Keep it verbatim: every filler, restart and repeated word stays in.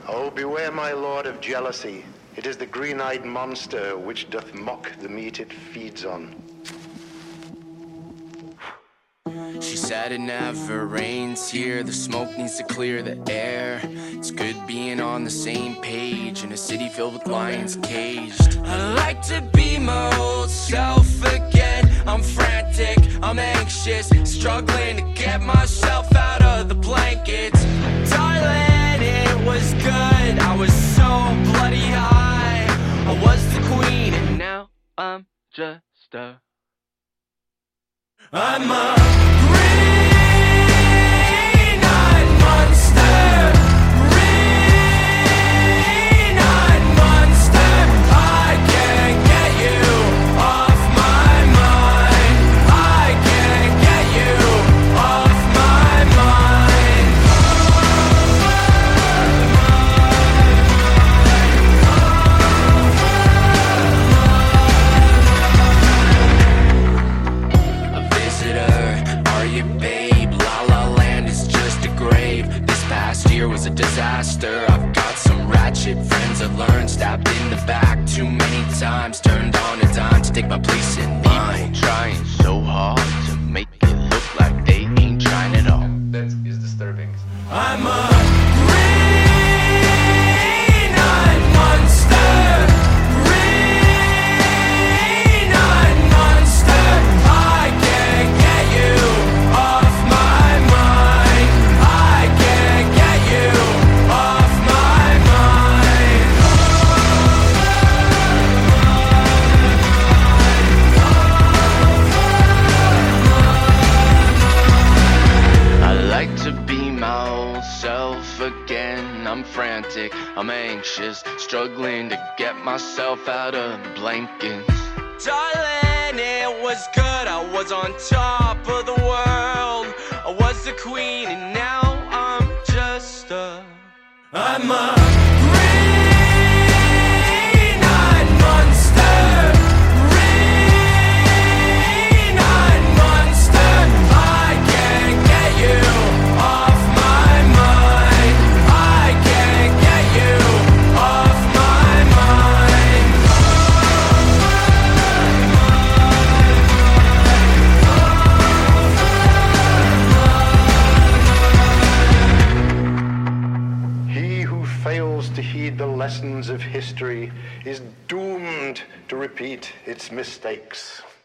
Oh, beware, my lord, of jealousy. It is the green-eyed monster which doth mock the meat it feeds on. She said it never rains here. The smoke needs to clear the air. It's good being on the same page in a city filled with lions caged. I like to be my old self again. I'm frantic, I'm anxious, struggling to get myself out of the blankets. Darling, it was good. I was so bloody high. I was the queen and now I'm just a I'm a green-eyed monster. Green-eyed monster. I can't get you off my mind. I can't get you off my mind. A visitor, are you babe? La La Land is just a grave. This past year was a disaster. I've got some ratchet friends I learned. Stabbed in the back too many times. Turned on a dime to take my place in line. Trying so hard to make it look like they ain't trying at all. That is disturbing. I'm a green-eyed monster. Green-eyed monster. I can't get you off my mind. I can't get you off my mind. I like to be my old self again. I'm frantic, I'm anxious, struggling to get myself out of the blankets. Darling, it was good. I was on top of the world. I was the queen and now I'm just a I'm a green-eyed monster. Green-eyed monster. I can't get you off my mind. I can't get you off my mind. He who fails to heed the lessons of history is doomed to repeat its mistakes.